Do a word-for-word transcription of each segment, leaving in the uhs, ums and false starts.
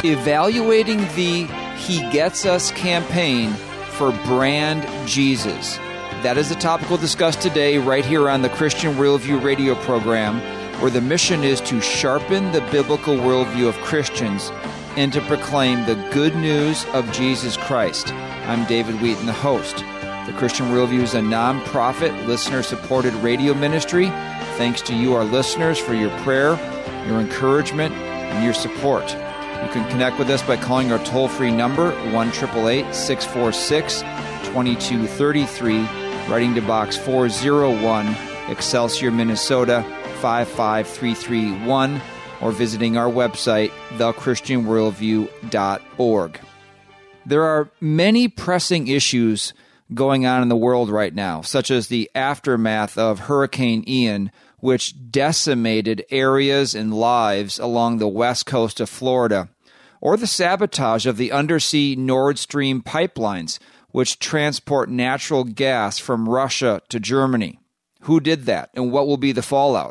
Evaluating the He Gets Us campaign for Brand Jesus. That is the topic we'll discuss today right here on the Christian Worldview radio program, where the mission is to sharpen the biblical worldview of Christians and to proclaim the good news of Jesus Christ. I'm David Wheaton, the host. The Christian Worldview is a non-profit, listener-supported radio ministry. Thanks to you, our listeners, for your prayer, your encouragement, and your support. You can connect with us by calling our toll-free number, one eight eight eight, six four six, two two three three, writing to Box four oh one, Excelsior, Minnesota, five five three three one, or visiting our website, the christian worldview dot org. There are many pressing issues going on in the world right now, such as the aftermath of Hurricane Ian, which decimated areas and lives along the west coast of Florida, or the sabotage of the undersea Nord Stream pipelines, which transport natural gas from Russia to Germany. Who did that, and what will be the fallout?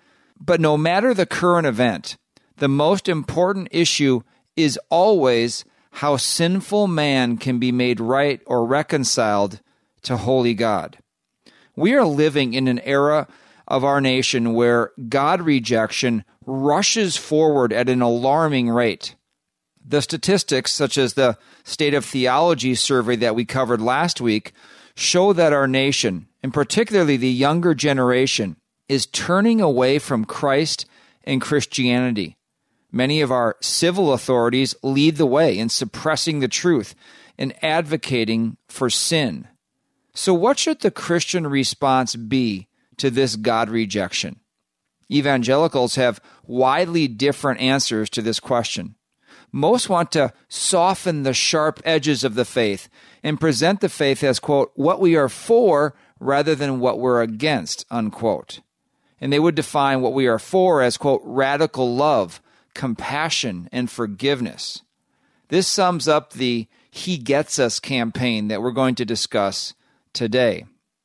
But no matter the current event, the most important issue is always how sinful man can be made right or reconciled to holy God. We are living in an era of our nation where God rejection rushes forward at an alarming rate. The statistics, such as the State of Theology survey that we covered last week, show that our nation, and particularly the younger generation, is turning away from Christ and Christianity. Many of our civil authorities lead the way in suppressing the truth and advocating for sin. So what should the Christian response be to this God rejection? Evangelicals have widely different answers to this question. Most want to soften the sharp edges of the faith and present the faith as, quote, what we are for rather than what we're against, unquote. And they would define what we are for as, quote, radical love, compassion, and forgiveness. This sums up the He Gets Us campaign that we're going to discuss today.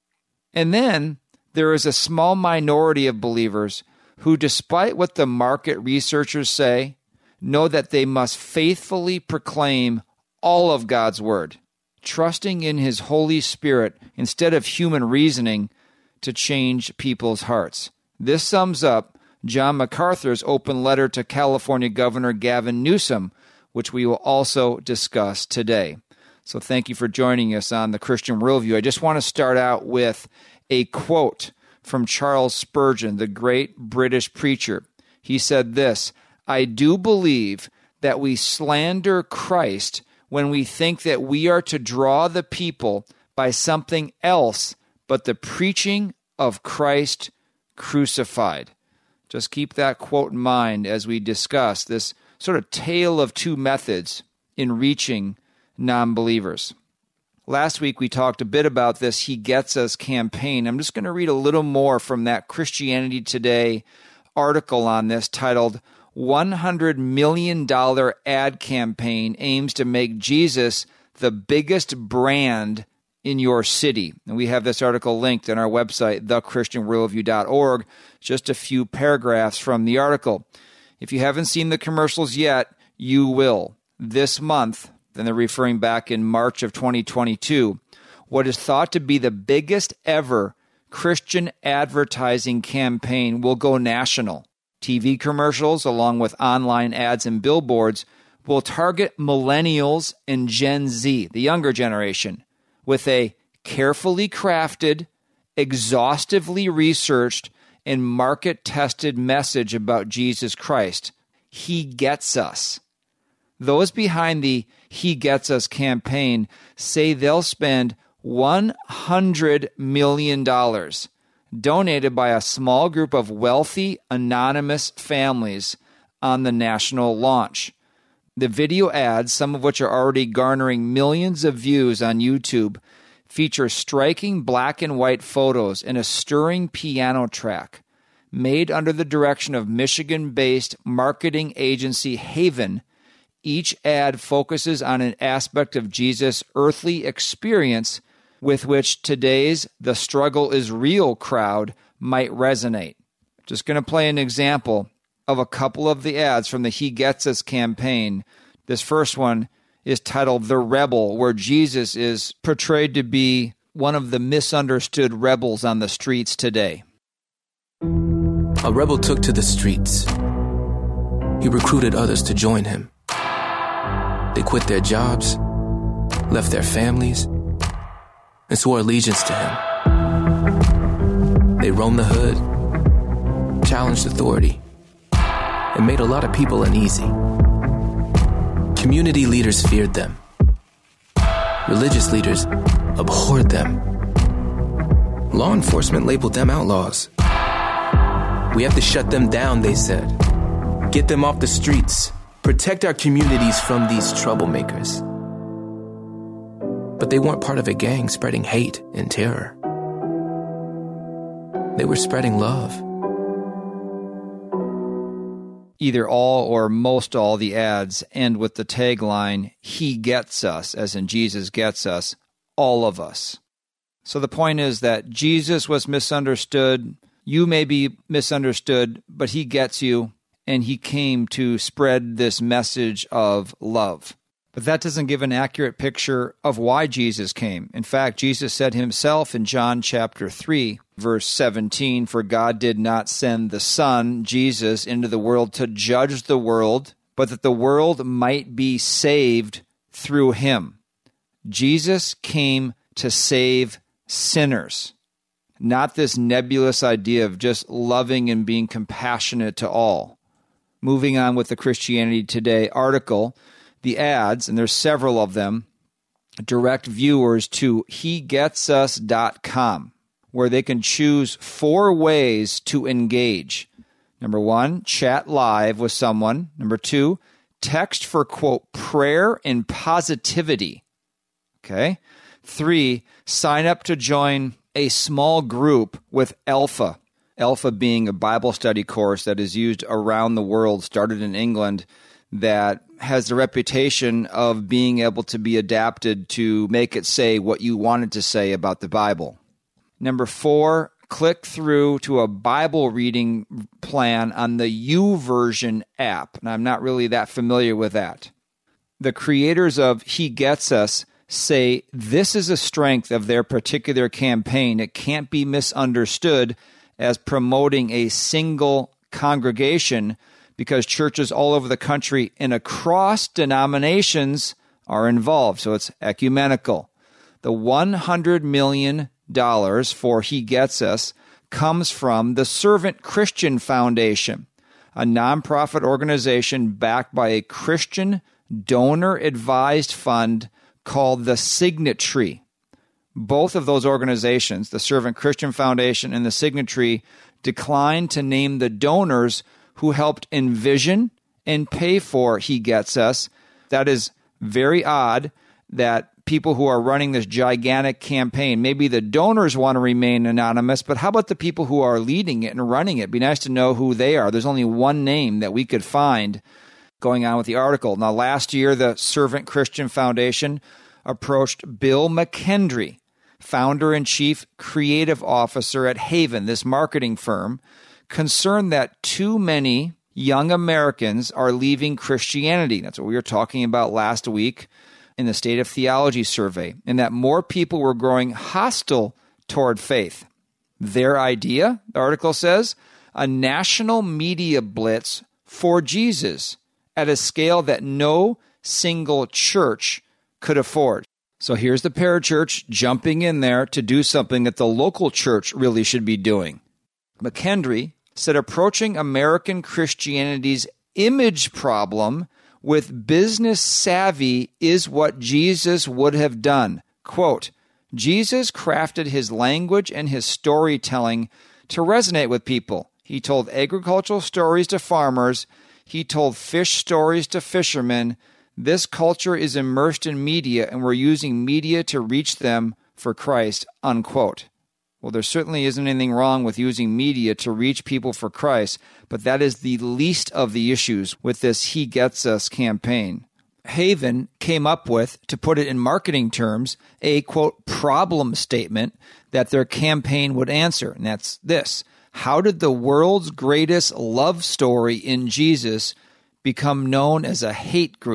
And then there is a small minority of believers who, despite what the market researchers say, know that they must faithfully proclaim all of God's Word, trusting in His Holy Spirit instead of human reasoning to change people's hearts. This sums up John MacArthur's open letter to California Governor Gavin Newsom, which we will also discuss today. So thank you for joining us on the Christian Worldview. I just want to start out with a quote from Charles Spurgeon, the great British preacher. He said this, I do believe that we slander Christ when we think that we are to draw the people by something else but the preaching of Christ crucified. Just keep that quote in mind as we discuss this sort of tale of two methods in reaching non-believers. Last week we talked a bit about this He Gets Us campaign. I'm just going to read a little more from that Christianity Today article on this titled one hundred million dollars ad campaign aims to make Jesus the biggest brand in your city. And we have this article linked on our website, the christian worldview dot org. Just a few paragraphs from the article. If you haven't seen the commercials yet, you will. This month, and they're referring back in March of twenty twenty-two, what is thought to be the biggest ever Christian advertising campaign will go national. T V commercials, along with online ads and billboards, will target millennials and Gen Z, the younger generation, with a carefully crafted, exhaustively researched, and market-tested message about Jesus Christ. He gets us. Those behind the He Gets Us campaign say they'll spend one hundred million dollars donated by a small group of wealthy, anonymous families on the national launch. The video ads, some of which are already garnering millions of views on YouTube, feature striking black and white photos and a stirring piano track. Made under the direction of Michigan-based marketing agency Haven, each ad focuses on an aspect of Jesus' earthly experience with which today's The Struggle is Real crowd might resonate. Just going to play an example of a couple of the ads from the He Gets Us campaign This first one is titled The Rebel, where Jesus is portrayed to be one of the misunderstood rebels on the streets today. A rebel took to the streets. He recruited others to join him. They quit their jobs, left their families, and swore allegiance to him. They roamed the hood, challenged authority, and made a lot of people uneasy. Community leaders feared them. Religious leaders abhorred them. Law enforcement labeled them outlaws. We have to shut them down, they said. Get them off the streets. Protect our communities from these troublemakers. But they weren't part of a gang spreading hate and terror. They were spreading love. Either all or most all the ads end with the tagline, "He gets us," as in Jesus gets us, all of us. So the point is that Jesus was misunderstood. You may be misunderstood, but he gets you, and he came to spread this message of love. But that doesn't give an accurate picture of why Jesus came. In fact, Jesus said himself in John chapter three, verse seventeen, "For God did not send the Son, Jesus, into the world to judge the world, but that the world might be saved through him." Jesus came to save sinners, not this nebulous idea of just loving and being compassionate to all. Moving on with the Christianity Today article, the ads, and there's several of them, direct viewers to he gets us dot com, where they can choose four ways to engage. Number one, chat live with someone. Number two, text for, quote, prayer and positivity. Okay. Three, sign up to join a small group with Alpha. Alpha being a Bible study course that is used around the world, started in England, that has the reputation of being able to be adapted to make it say what you want it to say about the Bible. Number four, click through to a Bible reading plan on the YouVersion app. And I'm not really that familiar with that. The creators of He Gets Us say this is a strength of their particular campaign. It can't be misunderstood as promoting a single congregation, because churches all over the country and across denominations are involved. So it's ecumenical. The one hundred million dollars for He Gets Us comes from the Servant Christian Foundation, a nonprofit organization backed by a Christian donor-advised fund called the Signatry. Both of those organizations, the Servant Christian Foundation and the Signatry, declined to name the donors who helped envision and pay for He Gets Us. That is very odd that people who are running this gigantic campaign, maybe the donors want to remain anonymous, but how about the people who are leading it and running it? It'd be nice to know who they are. There's only one name that we could find going on with the article. Now, last year, the Servant Christian Foundation approached Bill McKendry, founder and chief creative officer at Haven, this marketing firm, concerned that too many young Americans are leaving Christianity. That's what we were talking about last week in the State of Theology survey, and that more people were growing hostile toward faith. Their idea, the article says, a national media blitz for Jesus at a scale that no single church could afford. So here's the parachurch jumping in there to do something that the local church really should be doing. McKendry said approaching American Christianity's image problem with business savvy is what Jesus would have done. Quote, Jesus crafted his language and his storytelling to resonate with people. He told agricultural stories to farmers. He told fish stories to fishermen. This culture is immersed in media, and we're using media to reach them for Christ, unquote. Well, there certainly isn't anything wrong with using media to reach people for Christ, but that is the least of the issues with this He Gets Us campaign. Haven came up with, to put it in marketing terms, a, quote, problem statement that their campaign would answer, and that's this. How did the world's greatest love story in Jesus become known as a hate group,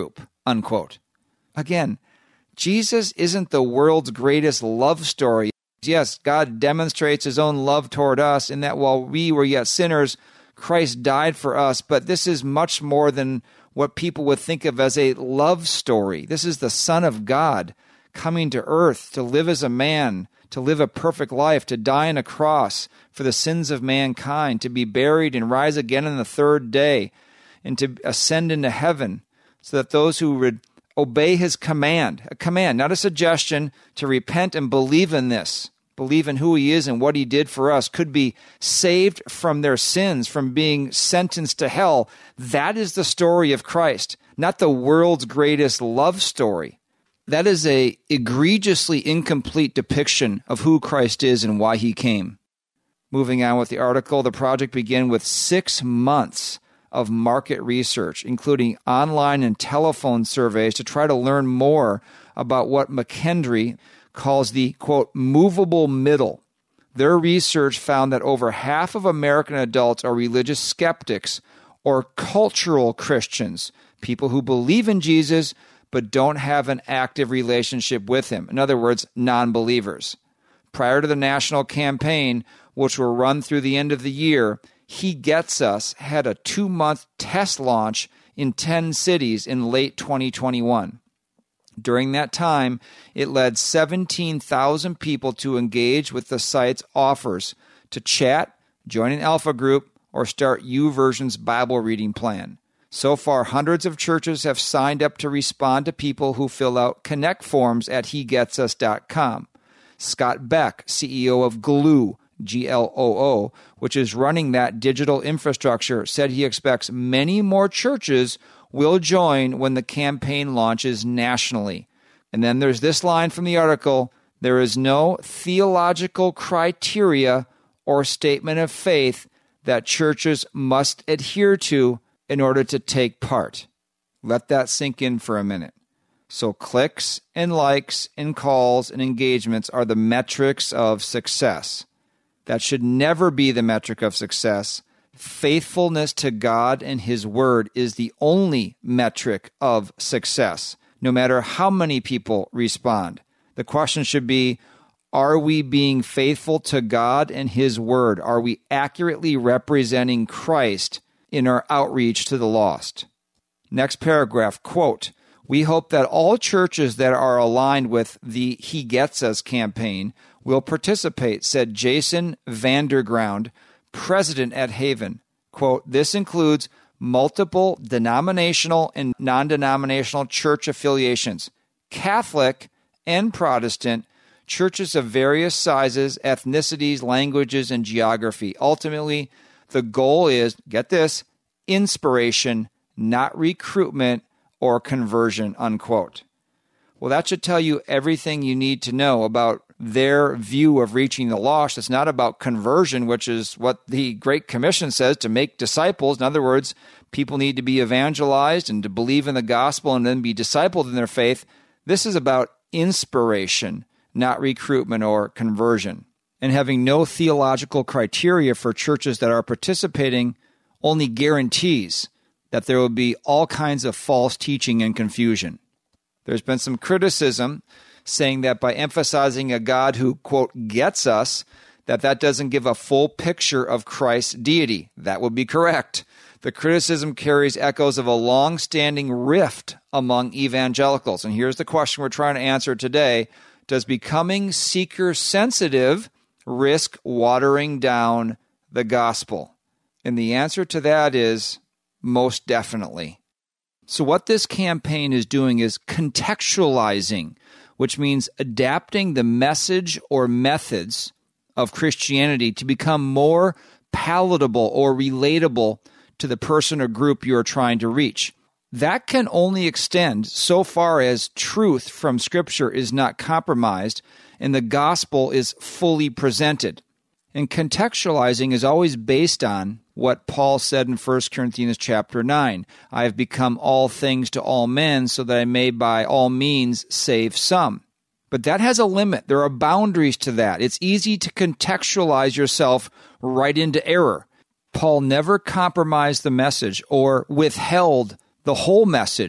unquote. Again, Jesus isn't the world's greatest love story. Yes, God demonstrates his own love toward us in that while we were yet sinners, Christ died for us, but this is much more than what people would think of as a love story. This is the Son of God coming to earth to live as a man, to live a perfect life, to die on a cross for the sins of mankind, to be buried and rise again on the third day, and to ascend into heaven, so that those who would obey his command, a command, not a suggestion, to repent and believe in this, believe in who he is and what he did for us, could be saved from their sins, from being sentenced to hell. That is the story of Christ, not the world's greatest love story. That is a egregiously incomplete depiction of who Christ is and why he came. Moving on with the article, the project began with six months of market research, including online and telephone surveys, to try to learn more about what McKendry calls the, quote, movable middle. Their research found that over half of American adults are religious skeptics or cultural Christians, people who believe in Jesus but don't have an active relationship with him. In other words, non-believers. Prior to the national campaign, which will run through the end of the year, He Gets Us had a two-month test launch in ten cities in late twenty twenty-one. During that time, it led seventeen thousand people to engage with the site's offers to chat, join an alpha group, or start YouVersion's Bible reading plan. So far, hundreds of churches have signed up to respond to people who fill out connect forms at he gets us dot com. Scott Beck, C E O of Gloo, G L O O, which is running that digital infrastructure, said he expects many more churches will join when the campaign launches nationally. And then there's this line from the article: there is no theological criteria or statement of faith that churches must adhere to in order to take part. Let that sink in for a minute. So clicks and likes and calls and engagements are the metrics of success. That should never be the metric of success. Faithfulness to God and his word is the only metric of success, no matter how many people respond. The question should be, are we being faithful to God and his word? Are we accurately representing Christ in our outreach to the lost? Next paragraph, quote, we hope that all churches that are aligned with the He Gets Us campaign will participate, said Jason Vanderground, president at Haven. Quote, this includes multiple denominational and non-denominational church affiliations, Catholic and Protestant, churches of various sizes, ethnicities, languages, and geography. Ultimately, the goal is, get this, inspiration, not recruitment or conversion, unquote. Well, that should tell you everything you need to know about their view of reaching the lost. It's not about conversion, which is what the Great Commission says, to make disciples. In other words, people need to be evangelized and to believe in the gospel and then be discipled in their faith. This is about inspiration, not recruitment or conversion. And having no theological criteria for churches that are participating only guarantees that there will be all kinds of false teaching and confusion. There's been some criticism saying that by emphasizing a God who, quote, gets us, that that doesn't give a full picture of Christ's deity. That would be correct. The criticism carries echoes of a long-standing rift among evangelicals. And here's the question we're trying to answer today. Does becoming seeker-sensitive risk watering down the gospel? And the answer to that is most definitely. So what this campaign is doing is contextualizing, which means adapting the message or methods of Christianity to become more palatable or relatable to the person or group you are trying to reach. That can only extend so far as truth from Scripture is not compromised and the gospel is fully presented. And contextualizing is always based on what Paul said in First Corinthians chapter nine. I have become all things to all men so that I may by all means save some. But that has a limit. There are boundaries to that. It's easy to contextualize yourself right into error. Paul never compromised the message or withheld the whole message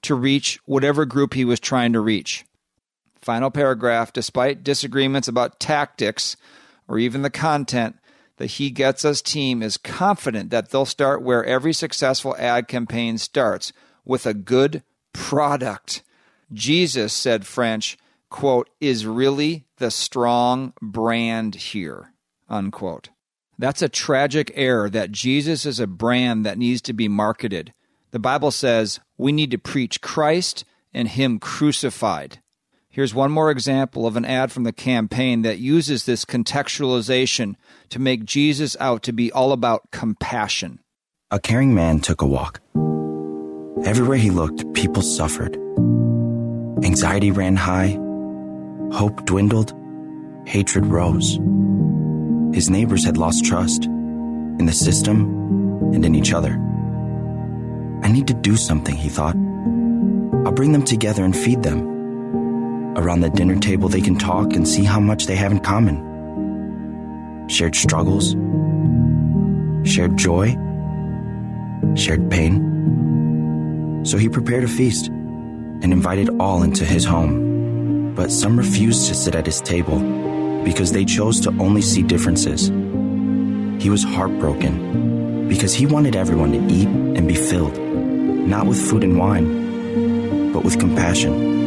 to reach whatever group he was trying to reach. Final paragraph, despite disagreements about tactics or even the content, the He Gets Us team is confident that they'll start where every successful ad campaign starts, with a good product. Jesus, said French, quote, is really the strong brand here, unquote. That's a tragic error, that Jesus is a brand that needs to be marketed. The Bible says we need to preach Christ and Him crucified. Here's one more example of an ad from the campaign that uses this contextualization to make Jesus out to be all about compassion. A caring man took a walk. Everywhere he looked, people suffered. Anxiety ran high. Hope dwindled. Hatred rose. His neighbors had lost trust in the system and in each other. I need to do something, he thought. I'll bring them together and feed them. Around the dinner table, they can talk and see how much they have in common. Shared struggles, shared joy, shared pain. So he prepared a feast and invited all into his home. But some refused to sit at his table because they chose to only see differences. He was heartbroken because he wanted everyone to eat and be filled, not with food and wine, but with compassion.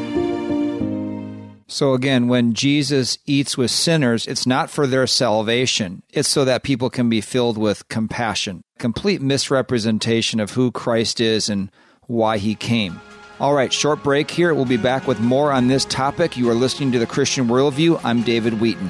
So again, when Jesus eats with sinners, it's not for their salvation. It's so that people can be filled with compassion. Complete misrepresentation of who Christ is and why He came. All right, short break here. We'll be back with more on this topic. You are listening to The Christian Worldview. I'm David Wheaton.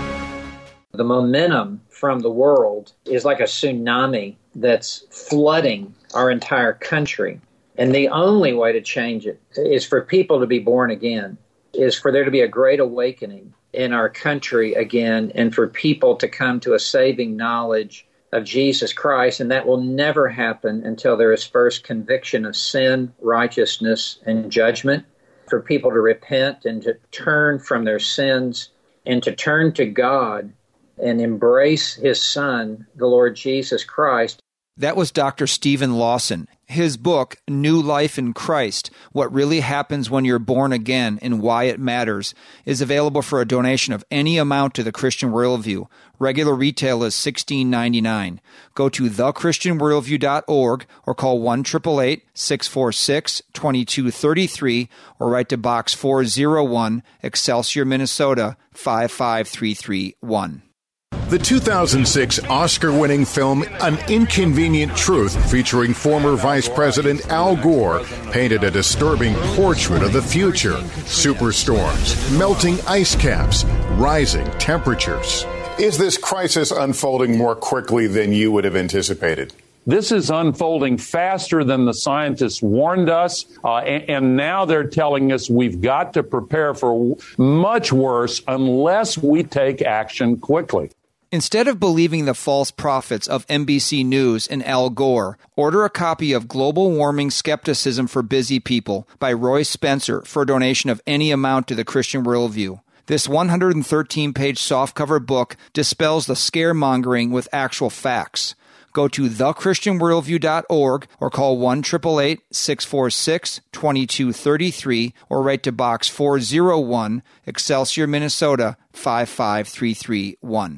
The momentum from the world is like a tsunami that's flooding our entire country. And the only way to change it is for people to be born again, is for there to be a great awakening in our country again, and for people to come to a saving knowledge of Jesus Christ. And that will never happen until there is first conviction of sin, righteousness, and judgment, for people to repent and to turn from their sins and to turn to God and embrace His Son, the Lord Jesus Christ. That was Doctor Stephen Lawson. His book, New Life in Christ, What Really Happens When You're Born Again and Why It Matters, is available for a donation of any amount to The Christian Worldview. Regular retail is sixteen ninety-nine. Go to the christian worldview dot org or call one eight eight eight, six four six, two two three three or write to Box four oh one, Excelsior, Minnesota, five five three three one. The two thousand six Oscar-winning film An Inconvenient Truth, featuring former Vice President Al Gore, painted a disturbing portrait of the future. Superstorms, melting ice caps, rising temperatures. Is this crisis unfolding more quickly than you would have anticipated? This is unfolding faster than the scientists warned us, uh, and, and now they're telling us we've got to prepare for much worse unless we take action quickly. Instead of believing the false prophets of N B C News and Al Gore, order a copy of Global Warming Skepticism for Busy People by Roy Spencer for a donation of any amount to The Christian Worldview. This one hundred thirteen page softcover book dispels the scaremongering with actual facts. Go to the christian worldview dot org or call one eight eight eight, six four six, two two three three or write to Box four oh one, Excelsior, Minnesota, five five three three one.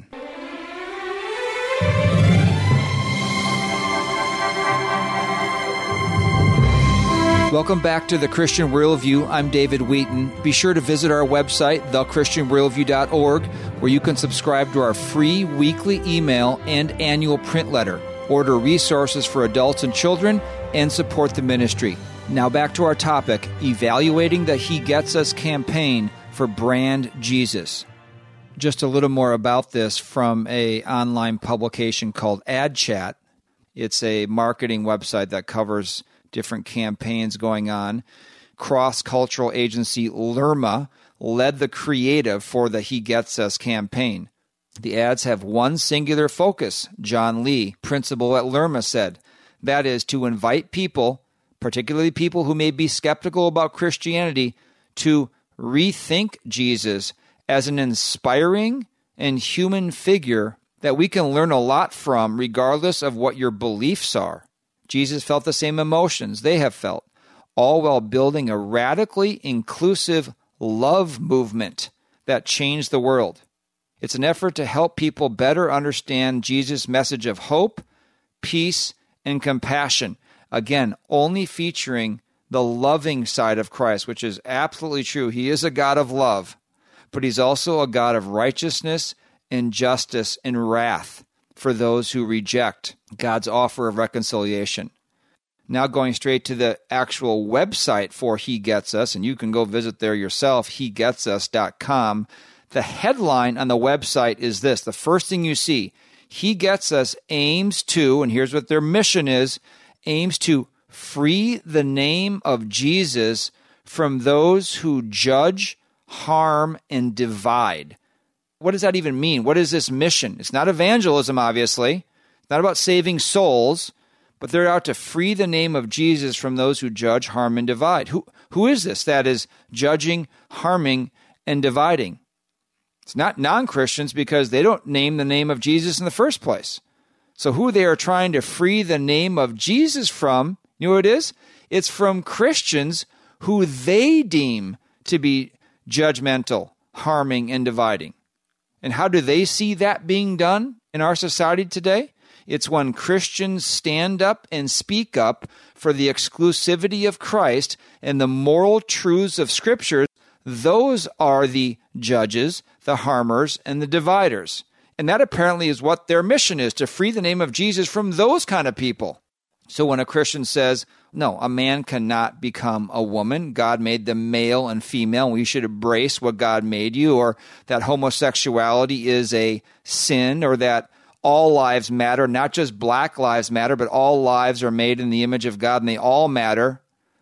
Welcome back to The Christian Worldview. I'm David Wheaton. Be sure to visit our website, the christian worldview dot org, where you can subscribe to our free weekly email and annual print letter, order resources for adults and children, and support the ministry. Now back to our topic, evaluating the He Gets Us campaign for Brand Jesus. Just a little more about this from an online publication called AdChat. It's a marketing website that covers different campaigns going on. Cross-cultural agency Lerma led the creative for the He Gets Us campaign. The ads have one singular focus, John Lee, principal at Lerma, said. That is to invite people, particularly people who may be skeptical about Christianity, to rethink Jesus as an inspiring and human figure that we can learn a lot from regardless of what your beliefs are. Jesus felt the same emotions they have felt. all while building a radically inclusive love movement that changed the world. It's an effort to help people better understand Jesus' message of hope, peace, and compassion. Again, only featuring the loving side of Christ, which is absolutely true. He is a God of love, but he's also a God of righteousness and justice and wrath for those who reject God's offer of reconciliation. Now going straight to the actual website for He Gets Us, and you can go visit there yourself, he gets us dot com. The headline on the website is this. The first thing you see, He Gets Us aims to, and here's what their mission is, aims to free the name of Jesus from those who judge, harm, and divide. What does that even mean? What is this mission? It's not evangelism, obviously. It's not about saving souls, but they're out to free the name of Jesus from those who judge, harm, and divide. Who, who is this that is judging, harming, and dividing? It's not non-Christians because they don't name the name of Jesus in the first place. So who they are trying to free the name of Jesus from, you know what it is? It's from Christians who they deem to be judgmental, harming, and dividing. And how do they see that being done in our society today? It's when Christians stand up and speak up for the exclusivity of Christ and the moral truths of Scripture. Those are the judges, the harmers, and the dividers. And that apparently is what their mission is, to free the name of Jesus from those kind of people. So when a Christian says, no, a man cannot become a woman, God made them male and female, and we should embrace what God made you, or that homosexuality is a sin, or that all lives matter, not just black lives matter, but all lives are made in the image of God and they all matter.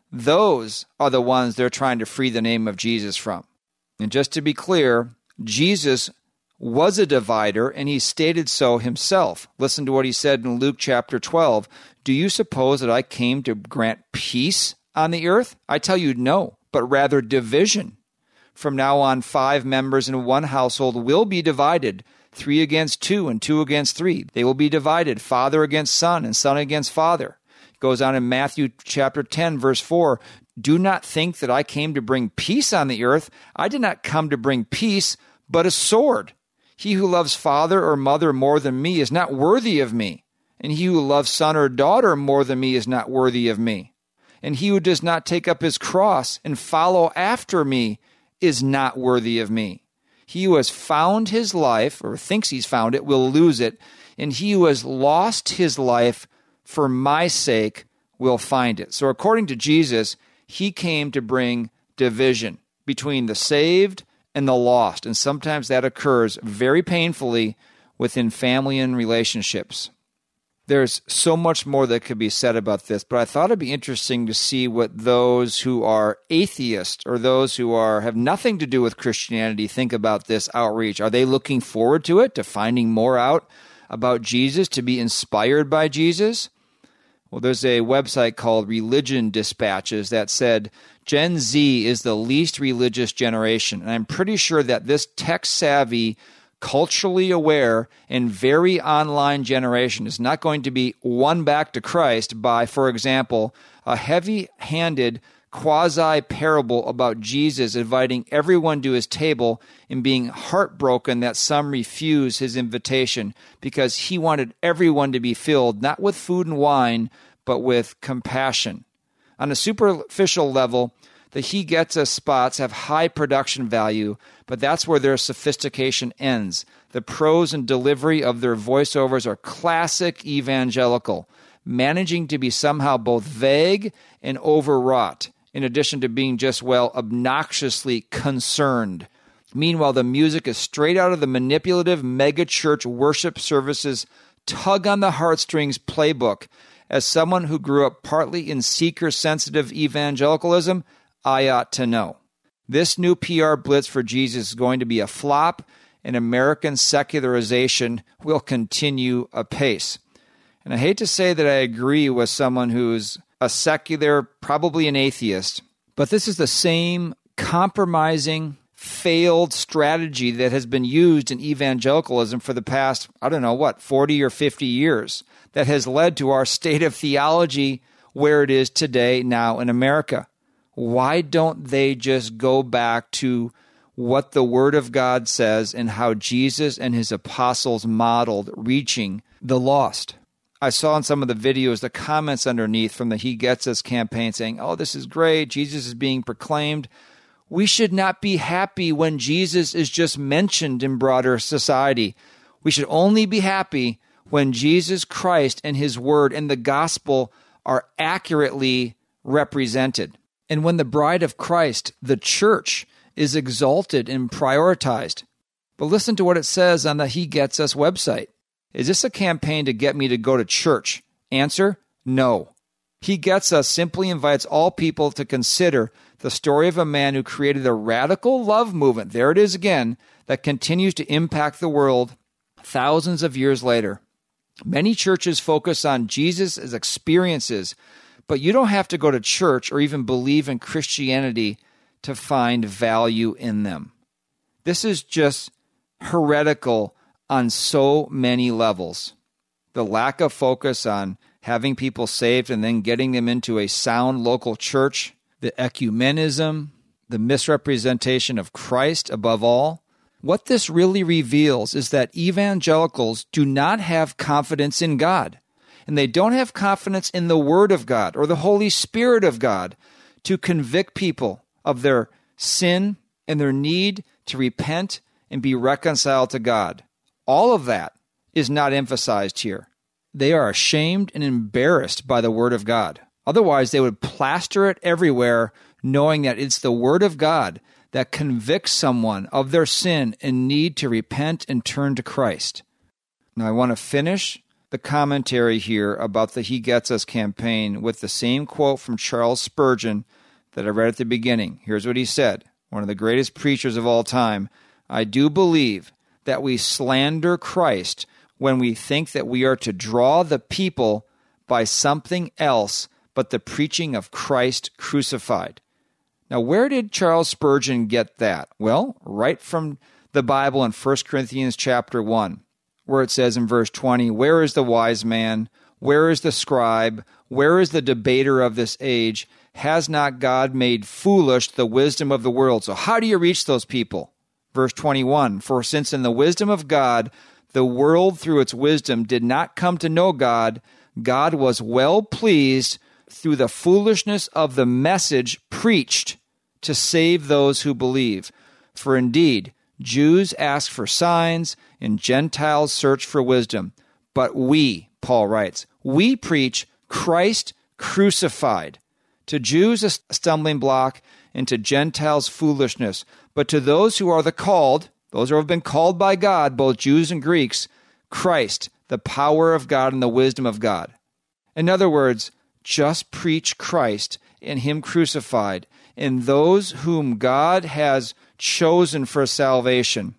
Those are the ones they're trying to free the name of Jesus from. And just to be clear, Jesus was a divider and he stated so himself. Listen to what he said in Luke chapter twelve. Do you suppose that I came to grant peace on the earth? I tell you no, but rather division. From now on, five members in one household will be divided, three against two and two against three. They will be divided, father against son and son against father. It goes on in Matthew chapter ten, verse four. Do not think that I came to bring peace on the earth. I did not come to bring peace, but a sword. He who loves father or mother more than me is not worthy of me. And he who loves son or daughter more than me is not worthy of me. And he who does not take up his cross and follow after me is not worthy of me. He who has found his life, or thinks he's found it, will lose it. And he who has lost his life for my sake will find it. So according to Jesus, he came to bring division between the saved and the lost. And sometimes that occurs very painfully within family and relationships. There's so much more that could be said about this, but I thought it'd be interesting to see what those who are atheists or those who are have nothing to do with Christianity think about this outreach. Are they looking forward to it, to finding more out about Jesus, to be inspired by Jesus? Well, there's a website called Religion Dispatches that said Gen Z is the least religious generation, and I'm pretty sure that this tech-savvy, culturally aware, and very online generation is not going to be won back to Christ by, for example, a heavy-handed quasi-parable about Jesus inviting everyone to his table and being heartbroken that some refuse his invitation because he wanted everyone to be filled, not with food and wine, but with compassion. On a superficial level, the He Gets Us spots have high production value, but that's where their sophistication ends. The prose and delivery of their voiceovers are classic evangelical, managing to be somehow both vague and overwrought, in addition to being just, well, obnoxiously concerned. Meanwhile, the music is straight out of the manipulative megachurch worship services tug on the heartstrings playbook. As someone who grew up partly in seeker-sensitive evangelicalism, I ought to know. This new P R blitz for Jesus is going to be a flop, and American secularization will continue apace. And I hate to say that I agree with someone who's a secular, probably an atheist, but this is the same compromising, failed strategy that has been used in evangelicalism for the past, I don't know what, forty or fifty years, that has led to our state of theology where it is today now in America. Why don't they just go back to what the Word of God says and how Jesus and his apostles modeled reaching the lost? I saw in some of the videos the comments underneath from the He Gets Us campaign saying, oh, this is great, Jesus is being proclaimed. We should not be happy when Jesus is just mentioned in broader society. We should only be happy when Jesus Christ and his word and the gospel are accurately represented. And when the bride of Christ, the church, is exalted and prioritized. But listen to what it says on the He Gets Us website. Is this a campaign to get me to go to church? Answer, no. He Gets Us simply invites all people to consider the story of a man who created a radical love movement, there it is again, that continues to impact the world thousands of years later. Many churches focus on Jesus' experiences, but you don't have to go to church or even believe in Christianity to find value in them. This is just heretical on so many levels. The lack of focus on having people saved and then getting them into a sound local church, the ecumenism, the misrepresentation of Christ above all. What this really reveals is that evangelicals do not have confidence in God, and they don't have confidence in the Word of God or the Holy Spirit of God to convict people of their sin and their need to repent and be reconciled to God. All of that is not emphasized here. They are ashamed and embarrassed by the Word of God. Otherwise, they would plaster it everywhere, knowing that it's the Word of God that convicts someone of their sin and need to repent and turn to Christ. Now, I want to finish the commentary here about the He Gets Us campaign with the same quote from Charles Spurgeon that I read at the beginning. Here's what he said, one of the greatest preachers of all time. I do believe that we slander Christ when we think that we are to draw the people by something else but the preaching of Christ crucified. Now, where did Charles Spurgeon get that? Well, right from the Bible in First Corinthians chapter one, where it says in verse twenty, where is the wise man? Where is the scribe? Where is the debater of this age? Has not God made foolish the wisdom of the world? So how do you reach those people? Verse twenty-one, for since in the wisdom of God, the world through its wisdom did not come to know God, God was well pleased through the foolishness of the message preached to save those who believe. For indeed, Jews ask for signs and Gentiles search for wisdom. But we, Paul writes, we preach Christ crucified. To Jews a stumbling block and to Gentiles foolishness. But to those who are the called, those who have been called by God, both Jews and Greeks, Christ, the power of God and the wisdom of God. In other words, just preach Christ and him crucified, and those whom God has chosen for salvation,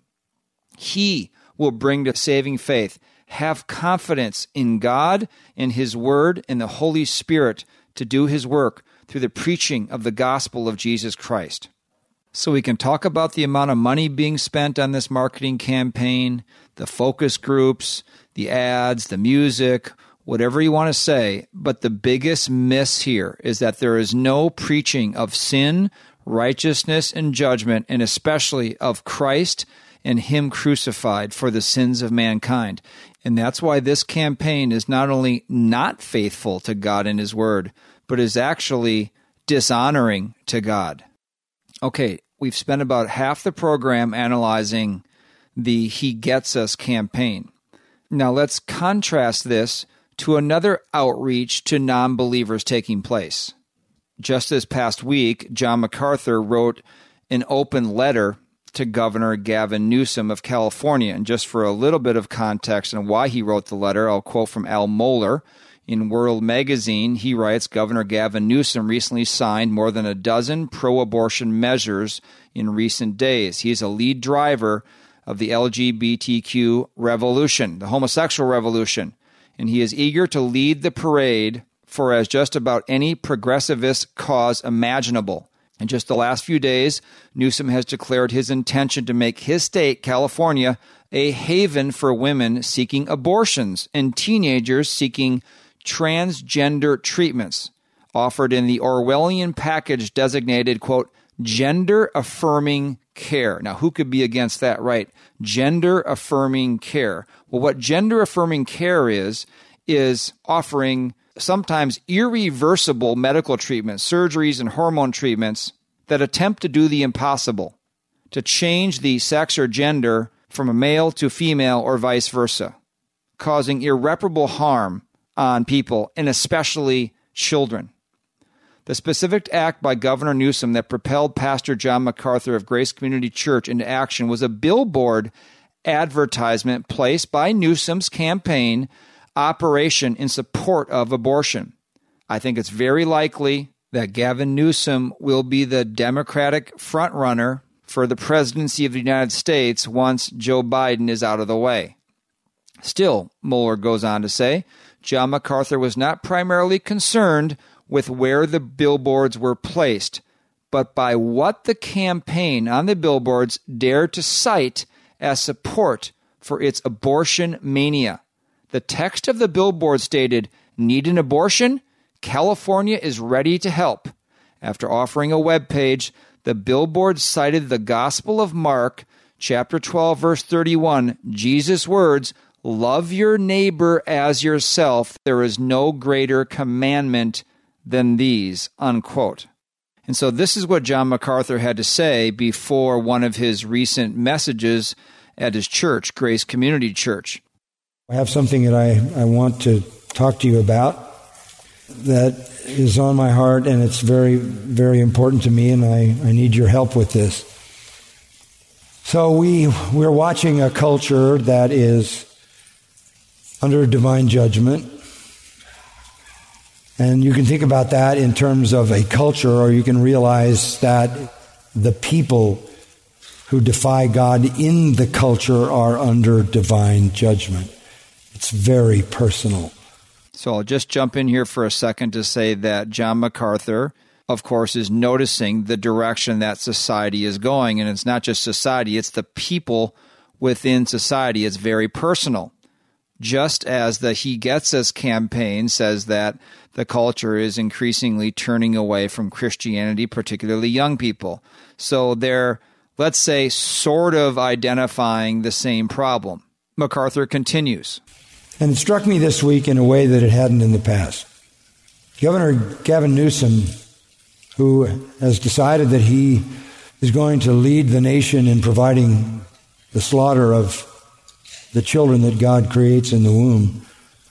he will bring to saving faith. Have confidence in God and his word and the Holy Spirit to do his work through the preaching of the gospel of Jesus Christ. So we can talk about the amount of money being spent on this marketing campaign, the focus groups, the ads, the music, whatever you want to say, but the biggest miss here is that there is no preaching of sin, righteousness, and judgment, and especially of Christ and him crucified for the sins of mankind. And that's why this campaign is not only not faithful to God and his word, but is actually dishonoring to God. Okay, we've spent about half the program analyzing the He Gets Us campaign. Now let's contrast this to another outreach to non-believers taking place. Just this past week, John MacArthur wrote an open letter to Governor Gavin Newsom of California. And just for a little bit of context on why he wrote the letter, I'll quote from Al Mohler. In World Magazine, he writes, Governor Gavin Newsom recently signed more than a dozen pro-abortion measures in recent days. He is a lead driver of the L G B T Q revolution, the homosexual revolution, and he is eager to lead the parade for as just about any progressivist cause imaginable. In just the last few days, Newsom has declared his intention to make his state, California, a haven for women seeking abortions and teenagers seeking transgender treatments. offered in the Orwellian package designated, quote, gender-affirming care. Now, who could be against that, right? Gender-affirming care. Well, what gender-affirming care is, is offering sometimes irreversible medical treatments, surgeries, and hormone treatments that attempt to do the impossible, to change the sex or gender from a male to female or vice versa, causing irreparable harm on people, and especially children. The specific act by Governor Newsom that propelled Pastor John MacArthur of Grace Community Church into action was a billboard advertisement placed by Newsom's campaign operation in support of abortion. I think it's very likely that Gavin Newsom will be the Democratic frontrunner for the presidency of the United States once Joe Biden is out of the way. Still, Mueller goes on to say, John MacArthur was not primarily concerned with where the billboards were placed, but by what the campaign on the billboards dared to cite as support for its abortion mania. The text of the billboard stated, "Need an abortion? California is ready to help." After offering a web page, the billboard cited the Gospel of Mark, chapter twelve, verse thirty-one, Jesus' words, "Love your neighbor as yourself. There is no greater commandment than these," unquote. And so this is what John MacArthur had to say before one of his recent messages at his church, Grace Community Church. I have something that I, I want to talk to you about that is on my heart, and it's very, very important to me, and I, I need your help with this. So we, we're watching a culture that is under divine judgment. And you can think about that in terms of a culture, or you can realize that the people who defy God in the culture are under divine judgment. It's very personal. So I'll just jump in here for a second to say that John MacArthur, of course, is noticing the direction that society is going. And it's not just society, it's the people within society. It's very personal. Just as the He Gets Us campaign says that the culture is increasingly turning away from Christianity, particularly young people. So they're, let's say, sort of identifying the same problem. MacArthur continues. And it struck me this week in a way that it hadn't in the past. Governor Gavin Newsom, who has decided that he is going to lead the nation in providing the slaughter of the children that God creates in the womb,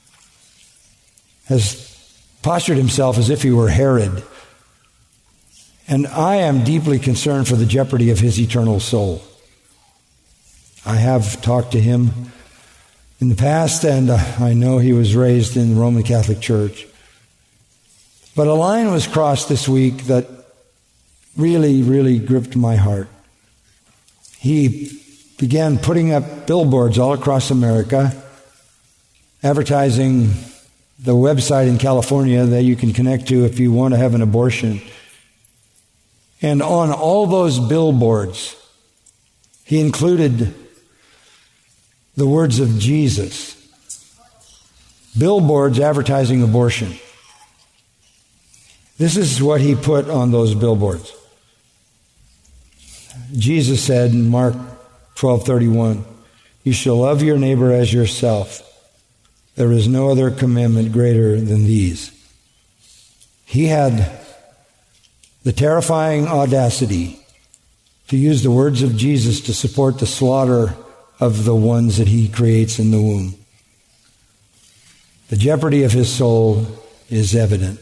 has postured himself as if he were Herod. And I am deeply concerned for the jeopardy of his eternal soul. I have talked to him in the past, and I know he was raised in the Roman Catholic Church. But a line was crossed this week that really, really gripped my heart. He began putting up billboards all across America, advertising the website in California that you can connect to if you want to have an abortion. And on all those billboards, he included the words of Jesus. Billboards advertising abortion. This is what he put on those billboards. Jesus said in Mark twelve thirty-one, "You shall love your neighbor as yourself. There is no other commandment greater than these." He had the terrifying audacity to use the words of Jesus to support the slaughter of the ones that he creates in the womb. The jeopardy of his soul is evident.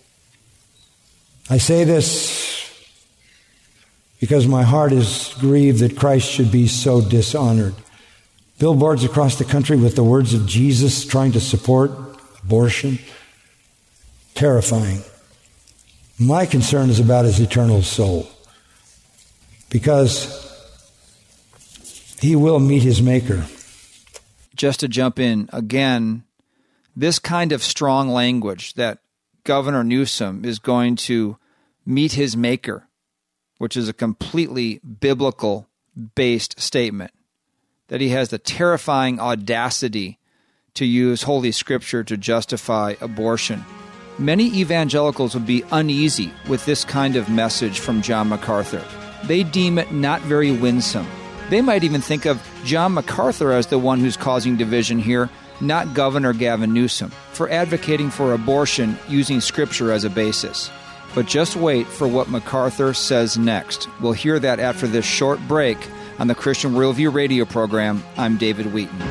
I say this because my heart is grieved that Christ should be so dishonored. Billboards across the country with the words of Jesus trying to support abortion. Terrifying. My concern is about his eternal soul, because he will meet his Maker. Just to jump in, again, this kind of strong language that Governor Newsom is going to meet his Maker, which is a completely biblical-based statement, that he has the terrifying audacity to use Holy Scripture to justify abortion. Many evangelicals would be uneasy with this kind of message from John MacArthur. They deem it not very winsome. They might even think of John MacArthur as the one who's causing division here, not Governor Gavin Newsom, for advocating for abortion using Scripture as a basis. But just wait for what MacArthur says next. We'll hear that after this short break on the Christian Worldview radio program. I'm David Wheaton.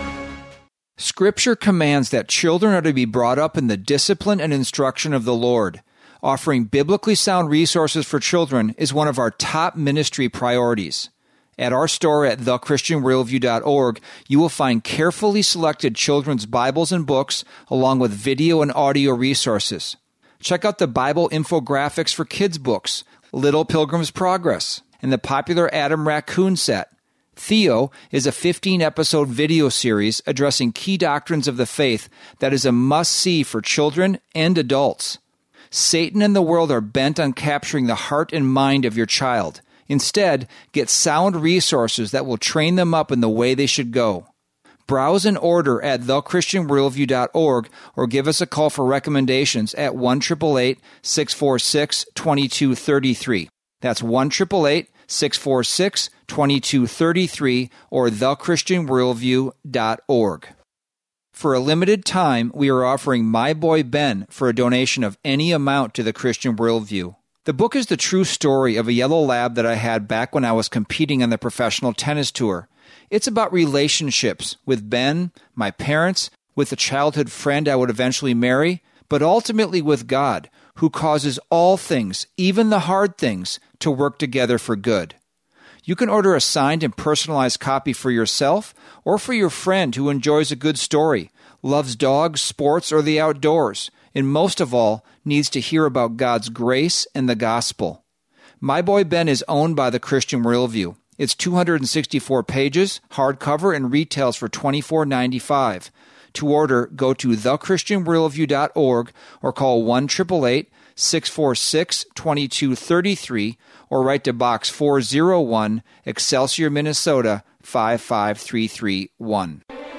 Scripture commands that children are to be brought up in the discipline and instruction of the Lord. Offering biblically sound resources for children is one of our top ministry priorities. At our store at the christian worldview dot org, you will find carefully selected children's Bibles and books, along with video and audio resources. Check out the Bible infographics for kids' books, Little Pilgrim's Progress, and the popular Adam Raccoon set. Theo is a fifteen-episode video series addressing key doctrines of the faith that is a must-see for children and adults. Satan and the world are bent on capturing the heart and mind of your child. Instead, get sound resources that will train them up in the way they should go. Browse and order at the christian worldview dot org or give us a call for recommendations at one eight eight eight, six four six, two two three three. That's one eight eight eight, six four six, two two three three or the christian worldview dot org. For a limited time, we are offering My Boy Ben for a donation of any amount to the Christian Worldview. The book is the true story of a yellow lab that I had back when I was competing on the professional tennis tour. It's about relationships with Ben, my parents, with the childhood friend I would eventually marry, but ultimately with God, who causes all things, even the hard things, to work together for good. You can order a signed and personalized copy for yourself or for your friend who enjoys a good story, loves dogs, sports, or the outdoors, and most of all, needs to hear about God's grace and the gospel. My Boy Ben is owned by the Christian Worldview. It's two hundred sixty-four pages, hardcover, and retails for twenty-four ninety-five. To order, go to the christian worldview dot org or call one eight eight eight, six four six, two two three three or write to Box four oh one, Excelsior, Minnesota, five five three three one.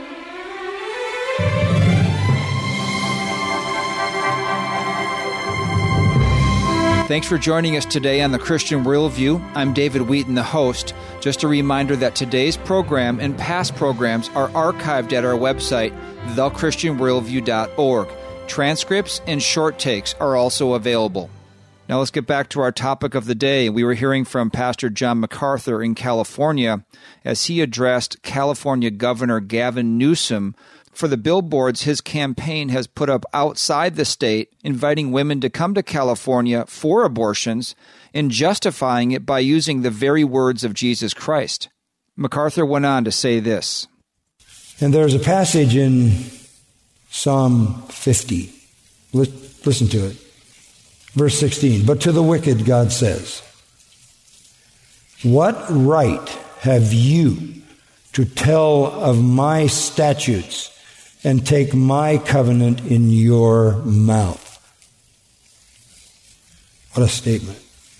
Thanks for joining us today on the Christian Worldview. I'm David Wheaton, the host. Just a reminder that today's program and past programs are archived at our website, the christian worldview dot org. Transcripts and short takes are also available. Now let's get back to our topic of the day. We were hearing from Pastor John MacArthur in California as he addressed California Governor Gavin Newsom for the billboards his campaign has put up outside the state, inviting women to come to California for abortions and justifying it by using the very words of Jesus Christ. MacArthur went on to say this. And there's a passage in Psalm fifty. Listen to it. Verse sixteen. But to the wicked, God says, what right have you to tell of my statutes and take my covenant in your mouth? What a statement.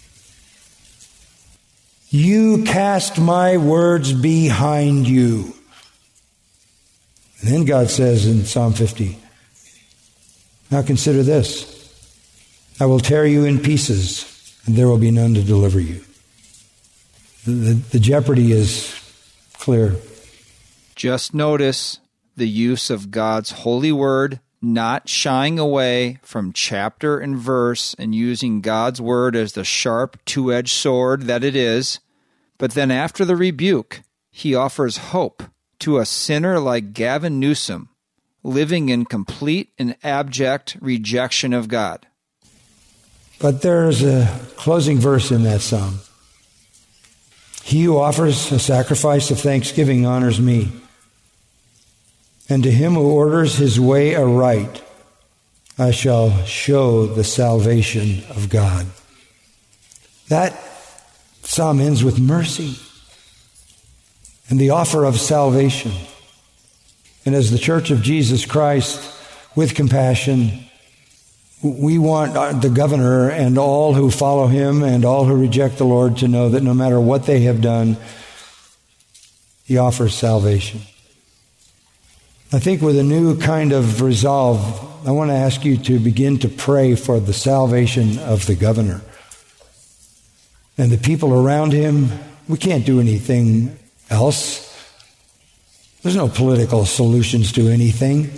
You cast my words behind you. And then God says in Psalm fifty, now consider this. I will tear you in pieces, and there will be none to deliver you. The, the, the jeopardy is clear. Just notice the use of God's holy word, not shying away from chapter and verse and using God's word as the sharp two-edged sword that it is. But then after the rebuke, he offers hope to a sinner like Gavin Newsom, living in complete and abject rejection of God. But there's a closing verse in that psalm. He who offers a sacrifice of thanksgiving honors me. And to him who orders his way aright, I shall show the salvation of God. That psalm ends with mercy and the offer of salvation. And as the Church of Jesus Christ, with compassion, we want the governor and all who follow him and all who reject the Lord to know that no matter what they have done, he offers salvation. I think with a new kind of resolve, I want to ask you to begin to pray for the salvation of the governor and the people around him. We can't do anything else. There's no political solutions to anything.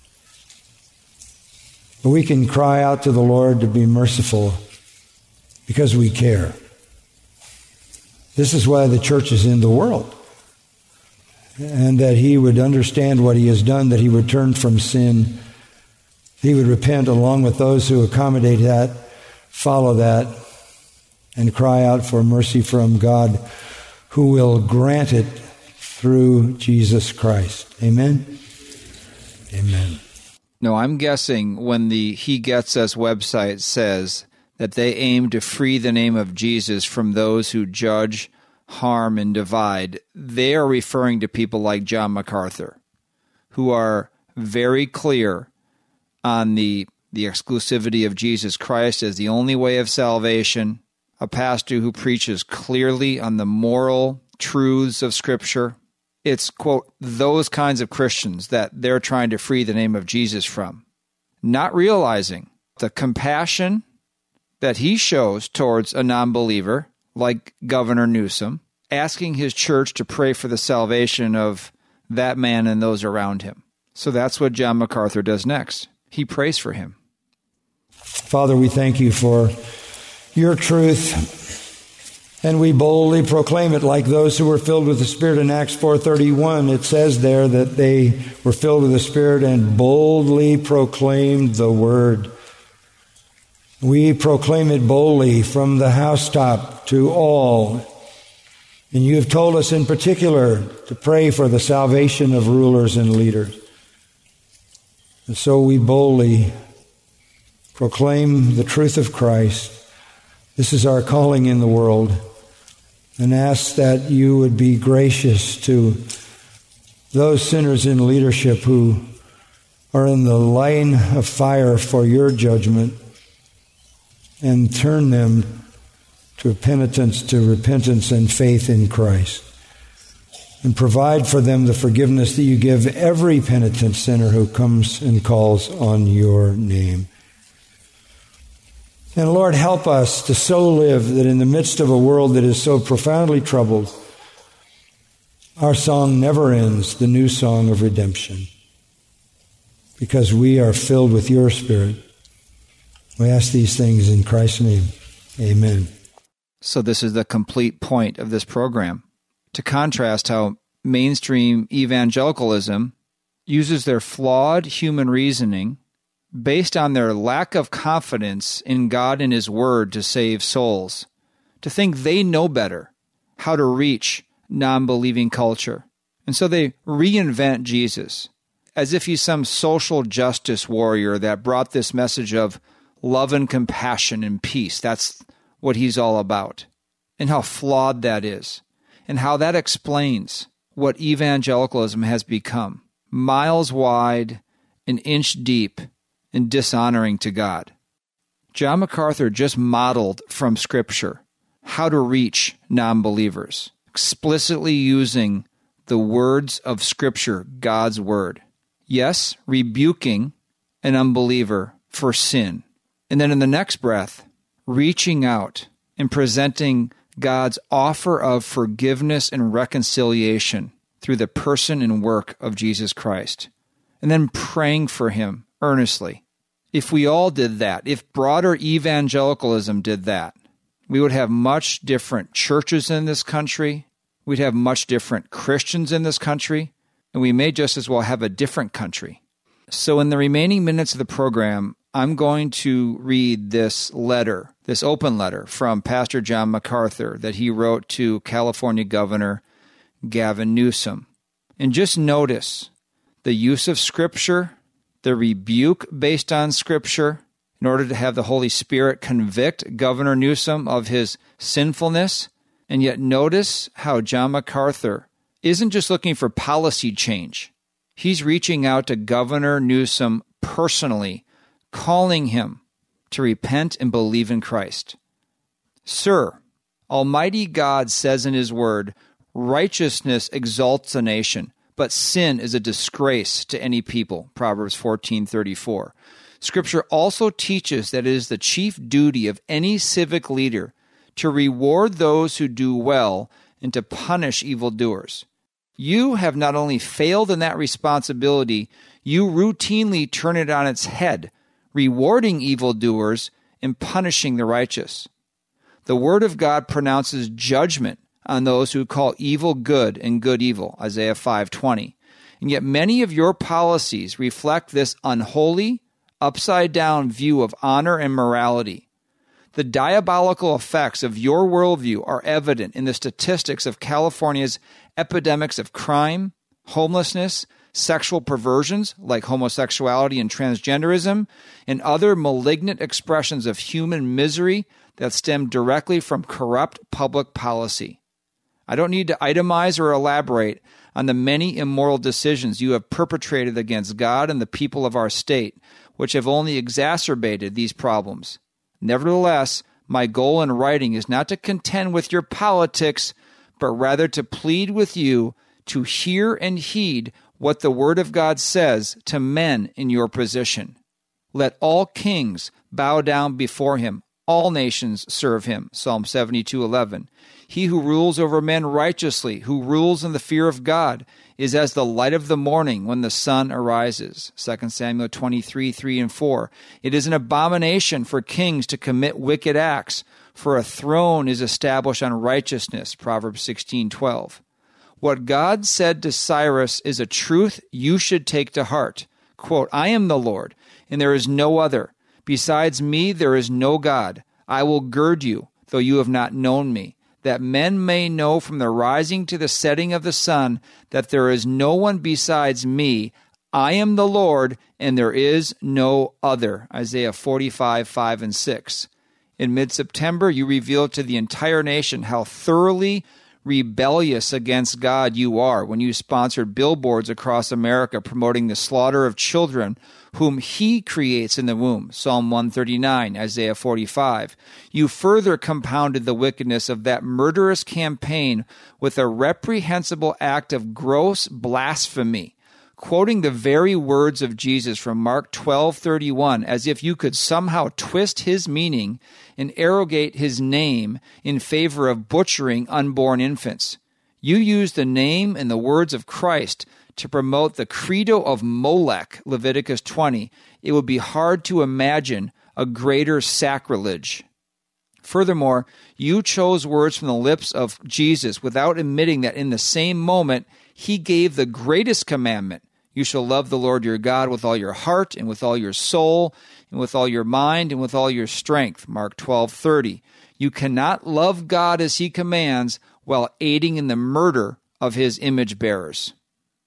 But we can cry out to the Lord to be merciful because we care. This is why the church is in the world. And that he would understand what he has done, that he would turn from sin. He would repent along with those who accommodate that, follow that, and cry out for mercy from God, who will grant it through Jesus Christ. Amen? Amen. No, I'm guessing when the He Gets Us website says that they aim to free the name of Jesus from those who judge, harm, and divide, they are referring to people like John MacArthur, who are very clear on the, the exclusivity of Jesus Christ as the only way of salvation, a pastor who preaches clearly on the moral truths of Scripture. It's, quote, those kinds of Christians that they're trying to free the name of Jesus from, not realizing the compassion that he shows towards a non-believer like Governor Newsom, asking his church to pray for the salvation of that man and those around him. So that's what John MacArthur does next. He prays for him. Father, we thank you for your truth, and we boldly proclaim it like those who were filled with the Spirit in Acts four thirty-one. It says there that they were filled with the Spirit and boldly proclaimed the word. We proclaim it boldly from the housetop to all. And you have told us in particular to pray for the salvation of rulers and leaders. And so we boldly proclaim the truth of Christ. This is our calling in the world. And ask that you would be gracious to those sinners in leadership who are in the line of fire for your judgment, and turn them to penitence, to repentance and faith in Christ. And provide for them the forgiveness that you give every penitent sinner who comes and calls on your name. And Lord, help us to so live that in the midst of a world that is so profoundly troubled, our song never ends, the new song of redemption, because we are filled with your Spirit. We ask these things in Christ's name. Amen. So this is the complete point of this program, to contrast how mainstream evangelicalism uses their flawed human reasoning based on their lack of confidence in God and His Word to save souls, to think they know better how to reach non-believing culture. And so they reinvent Jesus as if he's some social justice warrior that brought this message of love and compassion and peace. That's what he's all about. And how flawed that is. And how that explains what evangelicalism has become. Miles wide, an inch deep, and dishonoring to God. John MacArthur just modeled from Scripture how to reach non-believers, explicitly using the words of Scripture, God's Word. Yes, rebuking an unbeliever for sin. And then in the next breath, reaching out and presenting God's offer of forgiveness and reconciliation through the person and work of Jesus Christ. And then praying for him earnestly. If we all did that, if broader evangelicalism did that, we would have much different churches in this country. We'd have much different Christians in this country. And we may just as well have a different country. So in the remaining minutes of the program, I'm going to read this letter, this open letter from Pastor John MacArthur that he wrote to California Governor Gavin Newsom. And just notice the use of Scripture, the rebuke based on Scripture, in order to have the Holy Spirit convict Governor Newsom of his sinfulness. And yet notice how John MacArthur isn't just looking for policy change. He's reaching out to Governor Newsom personally, calling him to repent and believe in Christ. Sir, Almighty God says in His Word, righteousness exalts a nation, but sin is a disgrace to any people, Proverbs fourteen thirty-four. Scripture also teaches that it is the chief duty of any civic leader to reward those who do well and to punish evildoers. You have not only failed in that responsibility, you routinely turn it on its head, rewarding evildoers and punishing the righteous. The Word of God pronounces judgment on those who call evil good and good evil, Isaiah five twenty. And yet many of your policies reflect this unholy, upside-down view of honor and morality. The diabolical effects of your worldview are evident in the statistics of California's epidemics of crime, homelessness, sexual perversions like homosexuality and transgenderism, and other malignant expressions of human misery that stem directly from corrupt public policy. I don't need to itemize or elaborate on the many immoral decisions you have perpetrated against God and the people of our state, which have only exacerbated these problems. Nevertheless, my goal in writing is not to contend with your politics, but rather to plead with you to hear and heed what the Word of God says to men in your position. Let all kings bow down before him. All nations serve him, Psalm seventy-two eleven. He who rules over men righteously, who rules in the fear of God, is as the light of the morning when the sun arises, Second Samuel twenty-three three and four. It is an abomination for kings to commit wicked acts, for a throne is established on righteousness, Proverbs sixteen twelve. What God said to Cyrus is a truth you should take to heart. Quote, I am the Lord, and there is no other. Besides me, there is no God. I will gird you, though you have not known me, that men may know from the rising to the setting of the sun that there is no one besides me. I am the Lord, and there is no other. Isaiah forty-five five and six. In mid-September, you revealed to the entire nation how thoroughly rebellious against God you are when you sponsored billboards across America promoting the slaughter of children whom He creates in the womb, Psalm one thirty-nine, Isaiah forty-five. You further compounded the wickedness of that murderous campaign with a reprehensible act of gross blasphemy, quoting the very words of Jesus from Mark twelve thirty-one as if you could somehow twist His meaning and arrogate His name in favor of butchering unborn infants. You used the name and the words of Christ to promote the credo of Molech, Leviticus twenty. It would be hard to imagine a greater sacrilege. Furthermore, you chose words from the lips of Jesus without admitting that in the same moment He gave the greatest commandment. You shall love the Lord your God with all your heart and with all your soul and with all your mind and with all your strength, Mark twelve thirty. You cannot love God as He commands while aiding in the murder of His image bearers.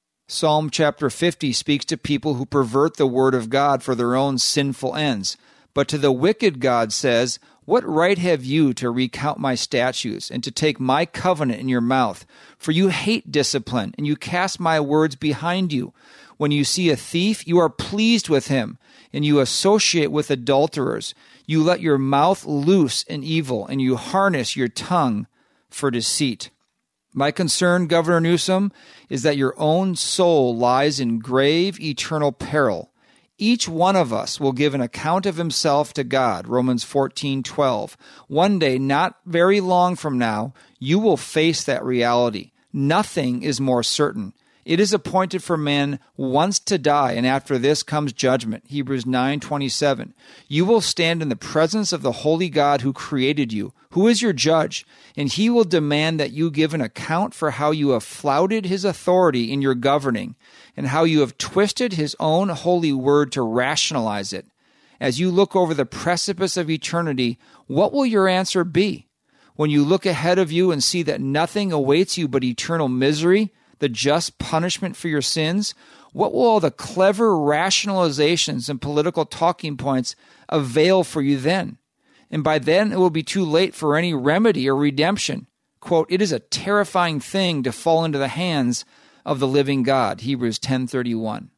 Psalm chapter fifty speaks to people who pervert the word of God for their own sinful ends. But to the wicked God says, what right have you to recount my statutes and to take my covenant in your mouth? For you hate discipline, and you cast my words behind you. When you see a thief, you are pleased with him, and you associate with adulterers. You let your mouth loose in evil, and you harness your tongue for deceit. My concern, Governor Newsom, is that your own soul lies in grave, eternal peril. Each one of us will give an account of himself to God, Romans fourteen twelve. One day, not very long from now, you will face that reality. Nothing is more certain. It is appointed for man once to die, and after this comes judgment, Hebrews nine twenty-seven. You will stand in the presence of the holy God who created you, who is your judge, and He will demand that you give an account for how you have flouted His authority in your governing, and how you have twisted His own holy word to rationalize it. As you look over the precipice of eternity, what will your answer be? When you look ahead of you and see that nothing awaits you but eternal misery, the just punishment for your sins, what will all the clever rationalizations and political talking points avail for you then? And by then it will be too late for any remedy or redemption. Quote, it is a terrifying thing to fall into the hands of the living God, Hebrews ten thirty-one.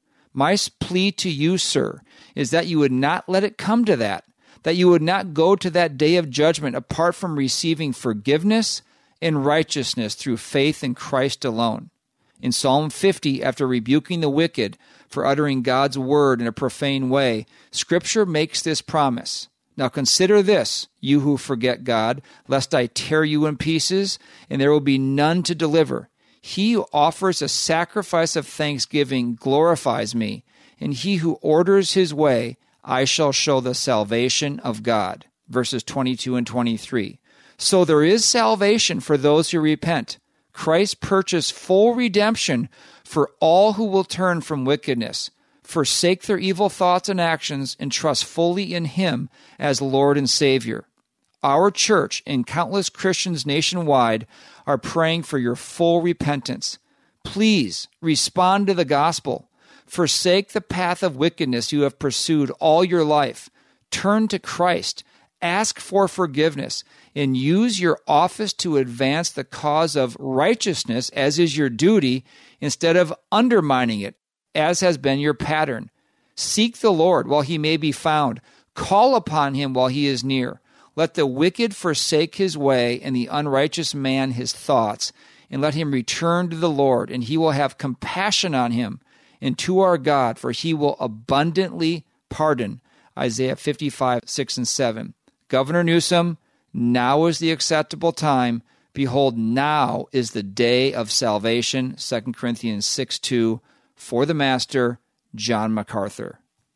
My plea to you, sir, is that you would not let it come to that, that you would not go to that day of judgment apart from receiving forgiveness and righteousness through faith in Christ alone. In Psalm fifty, after rebuking the wicked for uttering God's word in a profane way, Scripture makes this promise. Now consider this, you who forget God, lest I tear you in pieces, and there will be none to deliver. He who offers a sacrifice of thanksgiving glorifies me, and he who orders his way, I shall show the salvation of God. Verses twenty-two and twenty-three. So there is salvation for those who repent. Christ purchased full redemption for all who will turn from wickedness, forsake their evil thoughts and actions, and trust fully in Him as Lord and Savior. Our church and countless Christians nationwide are praying for your full repentance. Please respond to the gospel. Forsake the path of wickedness you have pursued all your life. Turn to Christ. Ask for forgiveness and use your office to advance the cause of righteousness as is your duty instead of undermining it as has been your pattern. Seek the Lord while He may be found. Call upon Him while He is near. Let the wicked forsake his way and the unrighteous man his thoughts, and let him return to the Lord, and He will have compassion on him, and to our God, for He will abundantly pardon. Isaiah fifty-five, six and seven. Governor Newsom, now is the acceptable time. Behold, now is the day of salvation. Second Corinthians six two. For the Master, John MacArthur.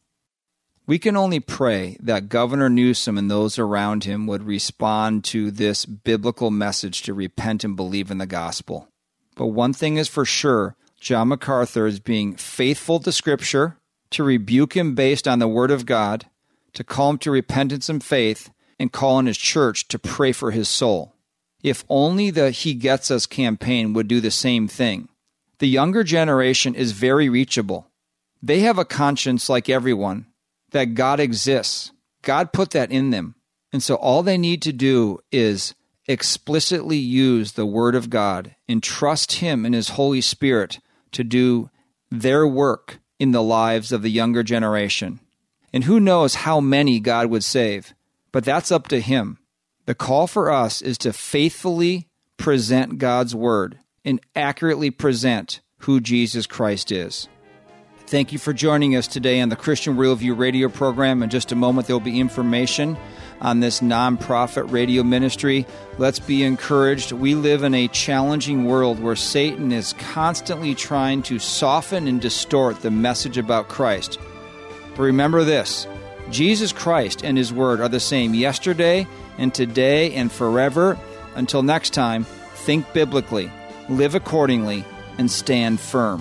We can only pray that Governor Newsom and those around him would respond to this biblical message to repent and believe in the gospel. But one thing is for sure, John MacArthur is being faithful to Scripture, to rebuke him based on the Word of God, to call him to repentance and faith, and call on his church to pray for his soul. If only the He Gets Us campaign would do the same thing. The younger generation is very reachable. They have a conscience like everyone, that God exists. God put that in them. And so all they need to do is explicitly use the Word of God and trust Him and His Holy Spirit to do their work in the lives of the younger generation. And who knows how many God would save, but that's up to Him. The call for us is to faithfully present God's Word and accurately present who Jesus Christ is. Thank you for joining us today on the Christian Worldview radio program. In just a moment, there will be information on this nonprofit radio ministry. Let's be encouraged. We live in a challenging world where Satan is constantly trying to soften and distort the message about Christ. But remember this, Jesus Christ and His Word are the same yesterday and today and forever. Until next time, think biblically, live accordingly, and stand firm.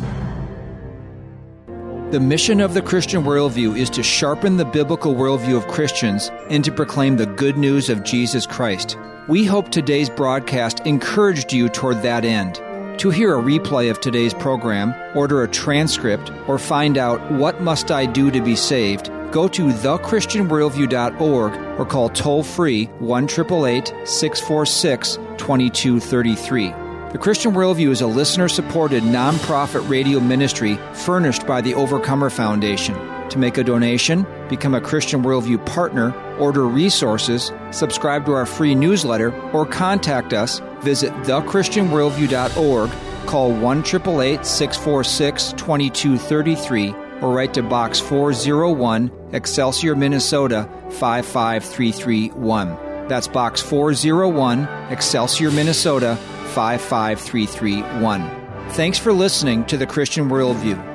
The mission of the Christian Worldview is to sharpen the biblical worldview of Christians and to proclaim the good news of Jesus Christ. We hope today's broadcast encouraged you toward that end. To hear a replay of today's program, order a transcript, or find out what must I do to be saved, go to the christian worldview dot org or call toll-free one eight eight eight, six four six, two two three three. The Christian Worldview is a listener-supported, nonprofit radio ministry furnished by the Overcomer Foundation. To make a donation, become a Christian Worldview partner, order resources, subscribe to our free newsletter, or contact us, visit the christian worldview dot org, call one eight eight eight, six four six, two two three three, or write to Box four oh one, Excelsior, Minnesota, five five three three one. That's Box four oh one, Excelsior, Minnesota, five five three three one. Thanks for listening to the Christian Worldview.